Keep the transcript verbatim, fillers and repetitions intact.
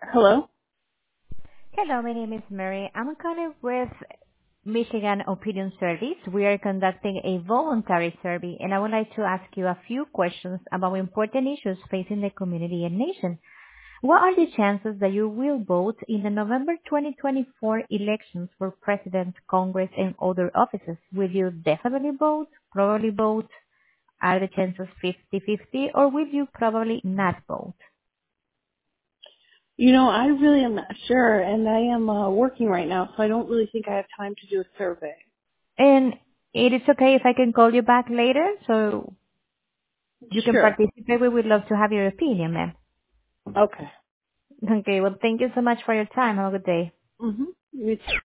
Hello? Hello, my name is Mary. I'm calling with Michigan Opinion Service. We are conducting a voluntary survey, and I would like to ask you a few questions about important issues facing the community and nation. What are the chances that you will vote in the November twenty twenty-four elections for President, Congress, and other offices? Will you definitely vote, probably vote? Are the chances fifty-fifty, or will you probably not vote? You know, I really am not sure, and I am uh, working right now, so I don't really think I have time to do a survey. And it is okay if I can call you back later so you can Sure. participate. We would love to have your opinion, ma'am. Okay. Okay, well, thank you so much for your time. Have a good day. Mm-hmm.